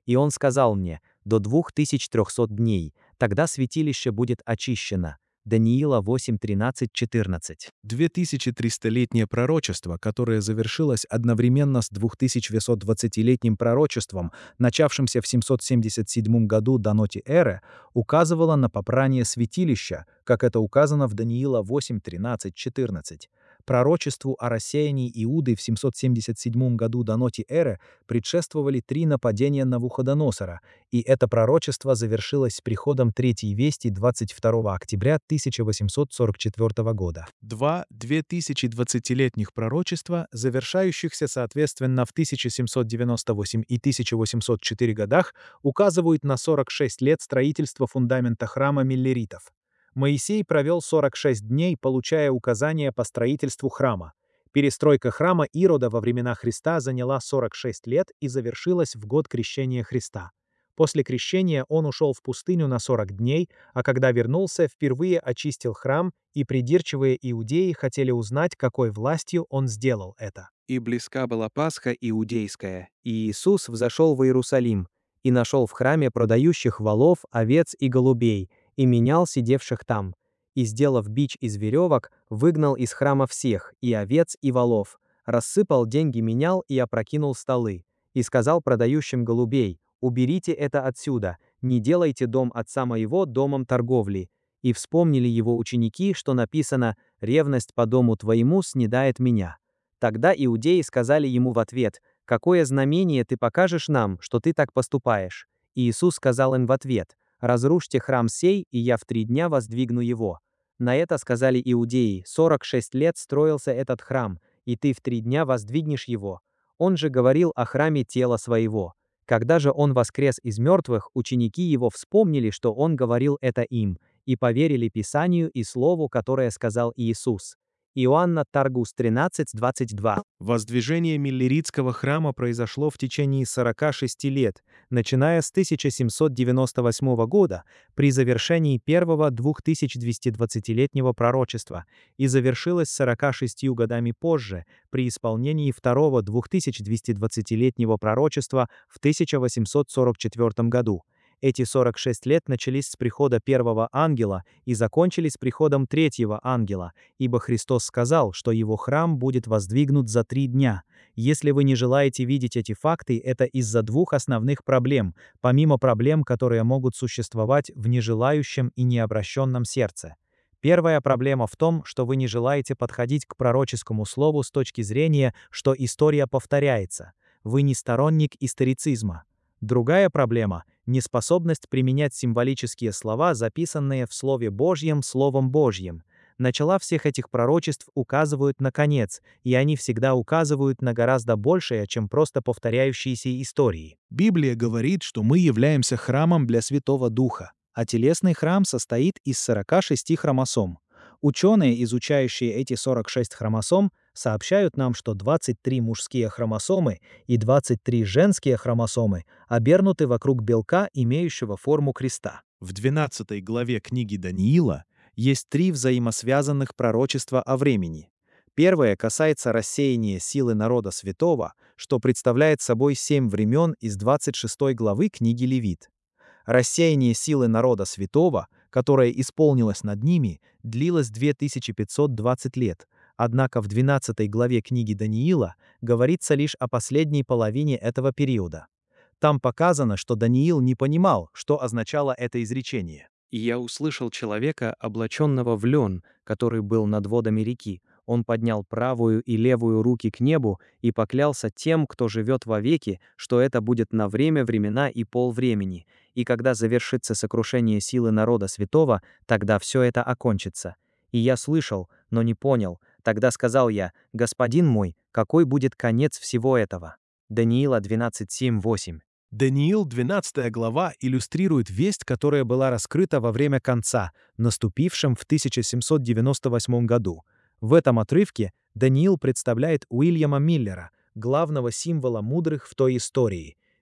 И он сказал мне: до двух тысяч трехсот дней, тогда святилище будет очищено. Даниила восемь, тринадцать, четырнадцать. две тысячи триста-летнее пророчество, которое завершилось одновременно с двухтысячи восемьсот двадцатилетним пророчеством, начавшимся в семьсот семьдесят седьмом году до ноти эры, указывало на попрание святилища, как это указано в Даниила восемь, тринадцать, четырнадцать. Пророчеству о рассеянии Иуды в семьсот семьдесят седьмом году до ноти эры предшествовали три нападения Навуходоносора, и это пророчество завершилось с приходом Третьей вести двадцать второго октября тысяча восемьсот сорок четвёртого года. Два две тысячи двадцатилетних пророчества, завершающихся соответственно в тысяча семьсот девяносто восемь и тысяча восемьсот четыре годах, указывают на сорок шесть лет строительства фундамента храма миллеритов. Моисей провел сорок шесть дней, получая указания по строительству храма. Перестройка храма Ирода во времена Христа заняла сорок шесть лет и завершилась в год крещения Христа. После крещения он ушел в пустыню на сорок дней, а когда вернулся, впервые очистил храм, и придирчивые иудеи хотели узнать, какой властью он сделал это. «И близка была Пасха иудейская, и Иисус взошел в Иерусалим, и нашел в храме продающих волов, овец и голубей, и менял сидевших там. И, сделав бич из веревок, выгнал из храма всех, и овец, и волов, рассыпал деньги менял и опрокинул столы, и сказал продающим голубей: уберите это отсюда, не делайте дом отца моего домом торговли. И вспомнили его ученики, что написано: ревность по дому твоему снедает меня. Тогда иудеи сказали ему в ответ: какое знамение ты покажешь нам, что ты так поступаешь? И Иисус сказал им в ответ: разрушьте храм сей, и я в три дня воздвигну его. На это сказали иудеи: сорок шесть лет строился этот храм, и ты в три дня воздвигнешь его. Он же говорил о храме тела своего. Когда же он воскрес из мертвых, ученики его вспомнили, что он говорил это им, и поверили Писанию и слову, которое сказал Иисус. Иоанна Таргус тринадцать, двадцать два. Воздвижение Миллеритского храма произошло в течение сорока шести лет, начиная с тысяча семьсот девяносто восьмого года при завершении первого двухтысячедвестидвадцатилетнего пророчества и завершилось сорока шестью годами позже при исполнении второго двухтысячедвестидвадцатилетнего пророчества в тысяча восемьсот сорок четвёртом году. Эти сорок шесть лет начались с прихода первого ангела и закончились приходом третьего ангела, ибо Христос сказал, что его храм будет воздвигнут за три дня. Если вы не желаете видеть эти факты, это из-за двух основных проблем, помимо проблем, которые могут существовать в нежелающем и необращенном сердце. Первая проблема в том, что вы не желаете подходить к пророческому слову с точки зрения, что история повторяется. Вы не сторонник историцизма. Другая проблема – неспособность применять символические слова, записанные в Слове Божьем Словом Божьим. Начала всех этих пророчеств указывают на конец, и они всегда указывают на гораздо большее, чем просто повторяющиеся истории. Библия говорит, что мы являемся храмом для Святого Духа, а телесный храм состоит из сорока шести хромосом. Ученые, изучающие эти сорок шесть хромосом, сообщают нам, что двадцать три мужские хромосомы и двадцать три женские хромосомы обернуты вокруг белка, имеющего форму креста. В двенадцатой главе книги Даниила есть три взаимосвязанных пророчества о времени. Первое касается рассеяния силы народа святого, что представляет собой семь времен из двадцать шестой главы книги Левит. Рассеяние силы народа святого, которое исполнилось над ними, длилось две тысячи пятьсот двадцать лет, однако в двенадцатой главе книги Даниила говорится лишь о последней половине этого периода. Там показано, что Даниил не понимал, что означало это изречение. «И я услышал человека, облаченного в лен, который был над водами реки. Он поднял правую и левую руки к небу и поклялся тем, кто живет вовеки, что это будет на время, времена и полвремени, и когда завершится сокрушение силы народа святого, тогда все это окончится. И я слышал, но не понял. Тогда сказал я: Господин мой, какой будет конец всего этого?» Даниила двенадцать, семь, восемь. Даниил двенадцатая глава иллюстрирует весть, которая была раскрыта во время конца, наступившем в тысяча семьсот девяносто восьмом году. В этом отрывке Даниил представляет Уильяма Миллера, главного символа мудрых в той истории.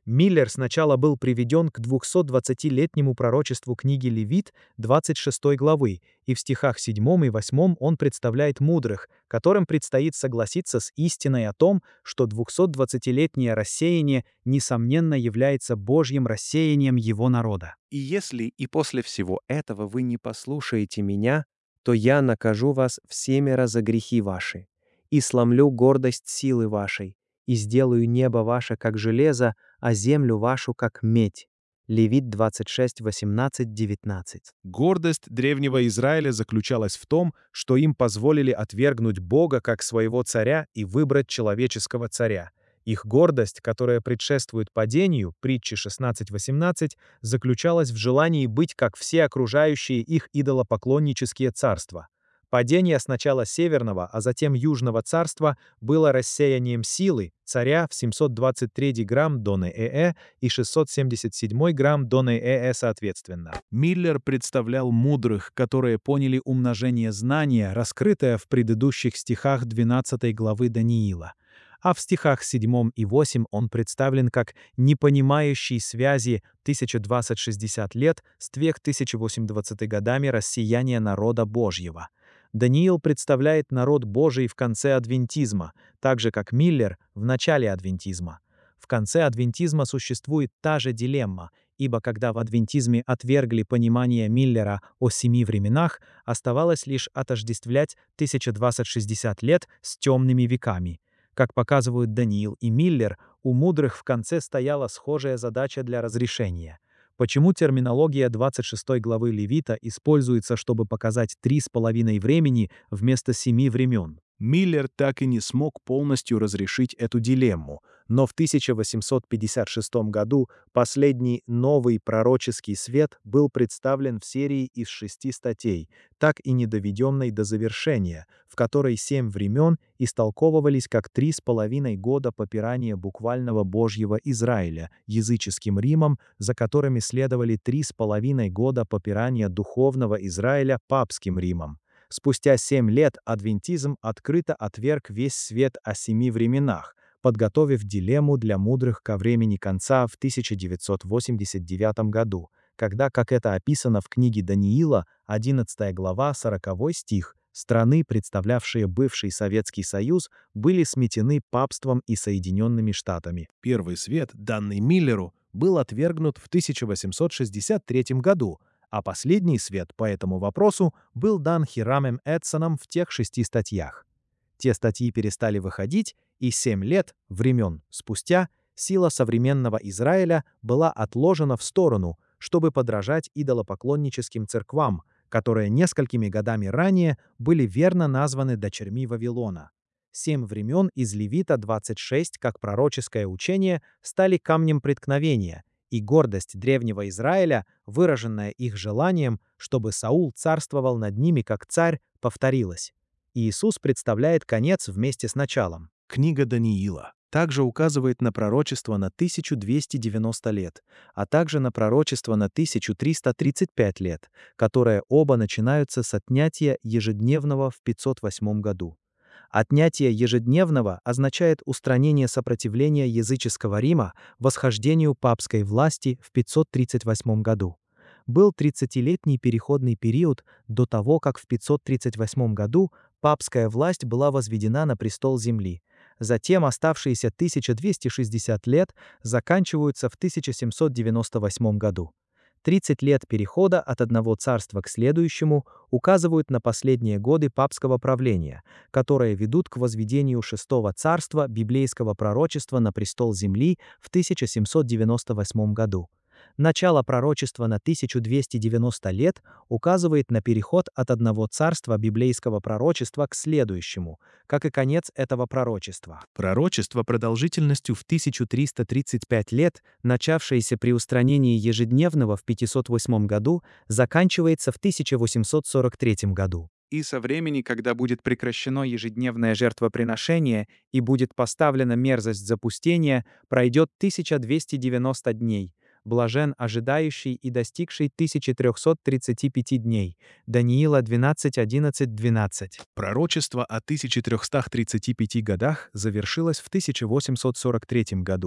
Миллер сначала был приведен к двухсотдвадцатилетнему пророчеству книги Левит двадцать шестой главы, и в стихах седьмом и восьмом он представляет мудрых, которым предстоит согласиться с истиной о том, что двухсотдвадцатилетнее рассеяние, несомненно, является Божьим рассеянием его народа. «И если и после всего этого вы не послушаете меня, то я накажу вас всемеро за грехи ваши, и сломлю гордость силы вашей, и сделаю небо ваше, как железо, а землю вашу, как медь». Левит двадцать шесть, восемнадцать, девятнадцать. Гордость древнего Израиля заключалась в том, что им позволили отвергнуть Бога как своего царя и выбрать человеческого царя. Их гордость, которая предшествует падению, притчи шестнадцать восемнадцать, заключалась в желании быть как все окружающие их идолопоклоннические царства. Падение сначала Северного, а затем Южного царства было рассеянием силы царя в семьсот двадцать три грамм Доне Ээ и шестьсот семьдесят семь грамм Доне Ээ соответственно. Миллер представлял мудрых, которые поняли умножение знания, раскрытое в предыдущих стихах двенадцатой главы Даниила. А в стихах седьмом и восьмом он представлен как непонимающий связи тысяча двадцать шестьдесят лет с тысяча восемьсот двадцатыми годами рассеяния народа Божьего. Даниил представляет народ Божий в конце адвентизма, так же как Миллер в начале адвентизма. В конце адвентизма существует та же дилемма, ибо когда в адвентизме отвергли понимание Миллера о семи временах, оставалось лишь отождествлять тысяча двадцать шестьдесят лет с темными веками. Как показывают Даниил и Миллер, у мудрых в конце стояла схожая задача для разрешения. Почему терминология двадцать шестой главы Левита используется, чтобы показать три с половиной времени вместо семи времен? Миллер так и не смог полностью разрешить эту дилемму, но в тысяча восемьсот пятьдесят шестом году последний новый пророческий свет был представлен в серии из шести статей, так и не доведенной до завершения, в которой семь времен истолковывались как три с половиной года попирания буквального Божьего Израиля языческим Римом, за которыми следовали три с половиной года попирания духовного Израиля папским Римом. Спустя семь лет адвентизм открыто отверг весь свет о семи временах, подготовив дилемму для мудрых ко времени конца в тысяча девятьсот восемьдесят девятом году, когда, как это описано в книге Даниила, одиннадцатая глава, сороковой стих, страны, представлявшие бывший Советский Союз, были сметены папством и Соединенными Штатами. Первый свет, данный Миллеру, был отвергнут в тысяча восемьсот шестьдесят третьем году, а последний свет по этому вопросу был дан Хирамом Эдсоном в тех шести статьях. Те статьи перестали выходить, и семь лет, времен спустя, сила современного Израиля была отложена в сторону, чтобы подражать идолопоклонническим церквам, которые несколькими годами ранее были верно названы дочерьми Вавилона. Семь времен из Левита двадцать шесть, как пророческое учение, стали камнем преткновения, и гордость древнего Израиля, выраженная их желанием, чтобы Саул царствовал над ними как царь, повторилась. Иисус представляет конец вместе с началом. Книга Даниила также указывает на пророчество на тысячу двести девяносто лет, а также на пророчество на тысячу триста тридцать пять лет, которые оба начинаются с отнятия ежедневного в пятьсот восьмом году. Отнятие ежедневного означает устранение сопротивления языческого Рима восхождению папской власти в пятьсот тридцать восьмом году. Был тридцатилетний переходный период до того, как в пятьсот тридцать восьмом году папская власть была возведена на престол земли. Затем оставшиеся тысяча двести шестьдесят лет заканчиваются в тысяча семьсот девяносто восьмом году. тридцать лет перехода от одного царства к следующему указывают на последние годы папского правления, которые ведут к возведению шестого царства библейского пророчества на престол земли в тысяча семьсот девяносто восьмом году. Начало пророчества на тысячу двести девяносто лет указывает на переход от одного царства библейского пророчества к следующему, как и конец этого пророчества. Пророчество продолжительностью в тысячу триста тридцать пять лет, начавшееся при устранении ежедневного в пятьсот восьмом году, заканчивается в тысяча восемьсот сорок третьем году. И со времени, когда будет прекращено ежедневное жертвоприношение и будет поставлена мерзость запустения, пройдет тысяча двести девяносто дней. Блажен ожидающий и достигший тысячи трёхсот тридцати пяти дней. Даниила двенадцать, одиннадцать, двенадцать. Пророчество о тысяче трёхстах тридцати пяти годах завершилось в тысяча восемьсот сорок третьем году,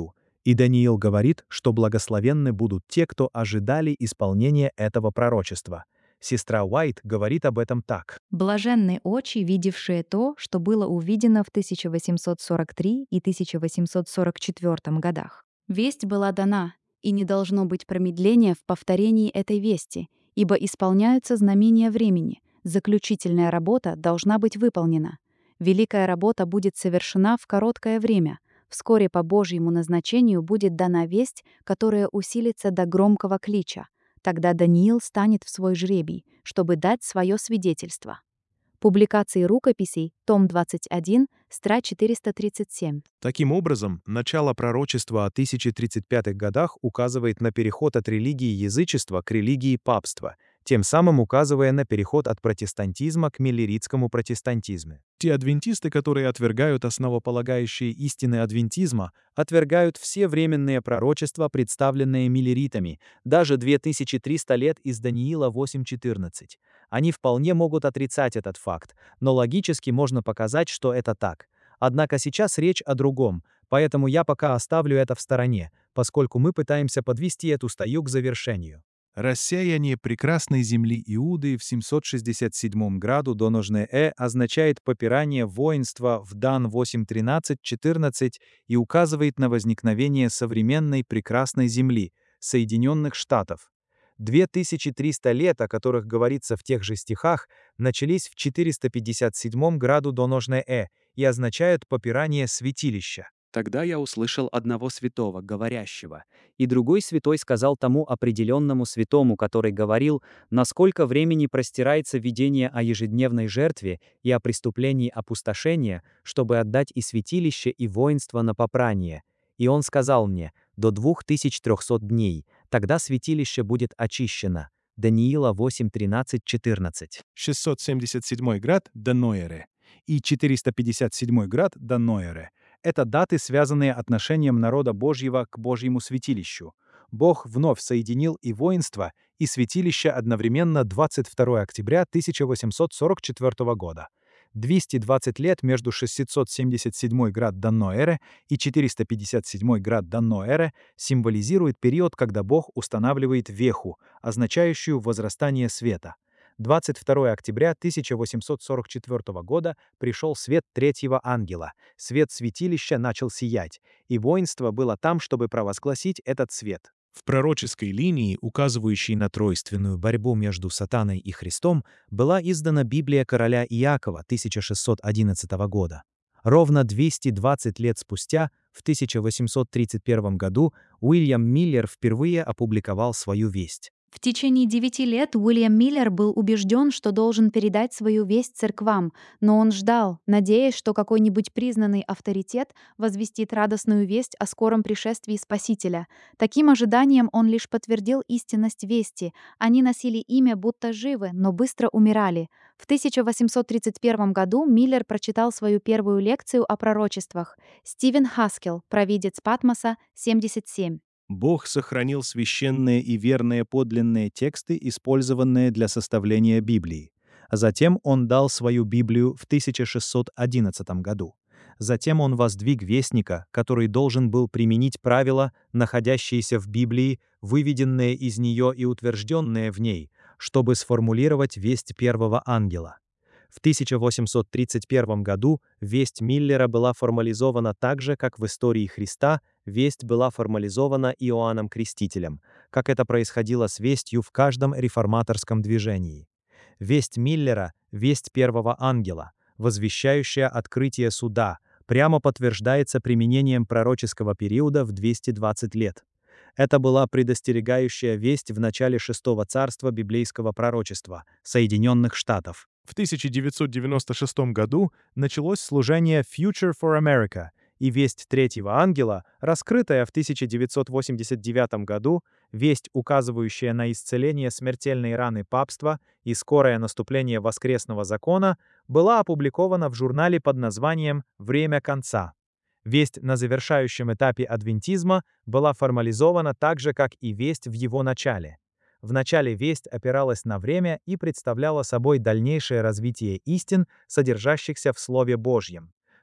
И Даниил говорит, что благословенны будут те, кто ожидали исполнения этого пророчества. Сестра Уайт говорит об этом так. Блаженны очи, видевшие то, что было увидено в тысяча восемьсот сорок третьем и тысяча восемьсот сорок четвёртом годах. Весть была дана, и не должно быть промедления в повторении этой вести, ибо исполняются знамения времени. Заключительная работа должна быть выполнена. Великая работа будет совершена в короткое время. Вскоре по Божьему назначению будет дана весть, которая усилится до громкого клича. Тогда Даниил станет в свой жребий, чтобы дать свое свидетельство. Публикации рукописей, том двадцать один, стра четыреста тридцать семь. Таким образом, начало пророчества о тысяча тридцать пятых годах указывает на переход от религии язычества к религии папства, тем самым указывая на переход от протестантизма к миллеритскому протестантизму. Те адвентисты, которые отвергают основополагающие истины адвентизма, отвергают все временные пророчества, представленные миллеритами, даже две тысячи триста лет из Даниила восемь четырнадцать. Они вполне могут отрицать этот факт, но логически можно показать, что это так. Однако сейчас речь о другом, поэтому я пока оставлю это в стороне, поскольку мы пытаемся подвести эту статью к завершению. Рассеяние прекрасной земли Иуды в семьсот шестьдесят седьмом году до ножной э означает попирание воинства в Дан восемь тринадцать четырнадцать и указывает на возникновение современной прекрасной земли, Соединенных Штатов. две тысячи триста лет, о которых говорится в тех же стихах, начались в четыреста пятьдесят седьмом году до ножной э и означают попирание святилища. Тогда я услышал одного святого, говорящего, и другой святой сказал тому определенному святому, который говорил, насколько времени простирается видение о ежедневной жертве и о преступлении опустошения, чтобы отдать и святилище, и воинство на попрание. И он сказал мне, до двух тысяч трехсот дней, тогда святилище будет очищено. Даниила восемь тринадцать четырнадцать. шестьсот семьдесят седьмой год до Ноэре и четыреста пятьдесят седьмой год до Ноэре. Это даты, связанные отношением народа Божьего к Божьему святилищу. Бог вновь соединил и воинство, и святилище одновременно двадцать второго октября тысяча восемьсот сорок четвёртого года. двести двадцать лет между шестьсот семьдесят седьмой год до Ноэре и четыреста пятьдесят седьмой год до Ноэре символизирует период, когда Бог устанавливает веху, означающую возрастание света. двадцать второго октября тысяча восемьсот сорок четвёртого года пришел свет третьего ангела. Свет святилища начал сиять, и воинство было там, чтобы провозгласить этот свет. В пророческой линии, указывающей на тройственную борьбу между сатаной и Христом, была издана Библия короля Иакова тысяча шестьсот одиннадцатого года. Ровно двести двадцать лет спустя, в тысяча восемьсот тридцать первом году, Уильям Миллер впервые опубликовал свою весть. В течение девяти лет Уильям Миллер был убежден, что должен передать свою весть церквам, но он ждал, надеясь, что какой-нибудь признанный авторитет возвестит радостную весть о скором пришествии Спасителя. Таким ожиданием он лишь подтвердил истинность вести. Они носили имя, будто живы, но быстро умирали. В тысяча восемьсот тридцать первом году Миллер прочитал свою первую лекцию о пророчествах. Стивен Хаскел, провидец Патмоса, семьдесят семь. Бог сохранил священные и верные подлинные тексты, использованные для составления Библии. А затем Он дал свою Библию в тысяча шестьсот одиннадцатом году. Затем Он воздвиг вестника, который должен был применить правила, находящиеся в Библии, выведенные из нее и утвержденные в ней, чтобы сформулировать весть первого ангела. В тысяча восемьсот тридцать первом году весть Миллера была формализована так же, как в истории Христа весть была формализована Иоанном Крестителем, как это происходило с вестью в каждом реформаторском движении. Весть Миллера — весть первого ангела, возвещающая открытие суда, прямо подтверждается применением пророческого периода в двести двадцать лет. Это была предостерегающая весть в начале шестого царства библейского пророчества — Соединенных Штатов. В тысяча девятьсот девяносто шестом году началось служение Future for America, и весть третьего ангела, раскрытая в тысяча девятьсот восемьдесят девятом году, весть, указывающая на исцеление смертельной раны папства и скорое наступление воскресного закона, была опубликована в журнале под названием «Время конца». Весть на завершающем этапе адвентизма была формализована так же, как и весть в его начале. В начале весть опиралась на время и представляла собой дальнейшее развитие истин, содержащихся в Слове Божьем.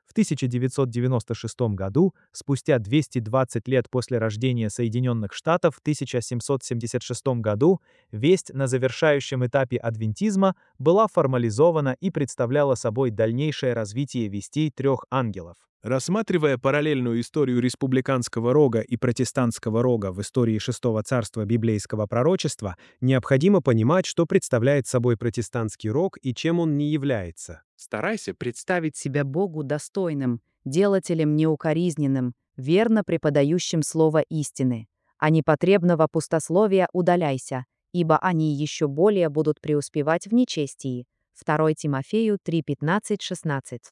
В тысяча девятьсот девяносто шестом году, спустя двести двадцать лет после рождения Соединенных Штатов в тысяча семьсот семьдесят шестом году, весть на завершающем этапе адвентизма была формализована и представляла собой дальнейшее развитие вестей трех ангелов. Рассматривая параллельную историю республиканского рога и протестантского рога в истории Шестого царства библейского пророчества, необходимо понимать, что представляет собой протестантский рог и чем он не является. Старайся представить Ставить себя Богу достойным, делателем неукоризненным, верно преподающим слово истины. А непотребного пустословия удаляйся, ибо они еще более будут преуспевать в нечестии. второе Тимофею три пятнадцать шестнадцать.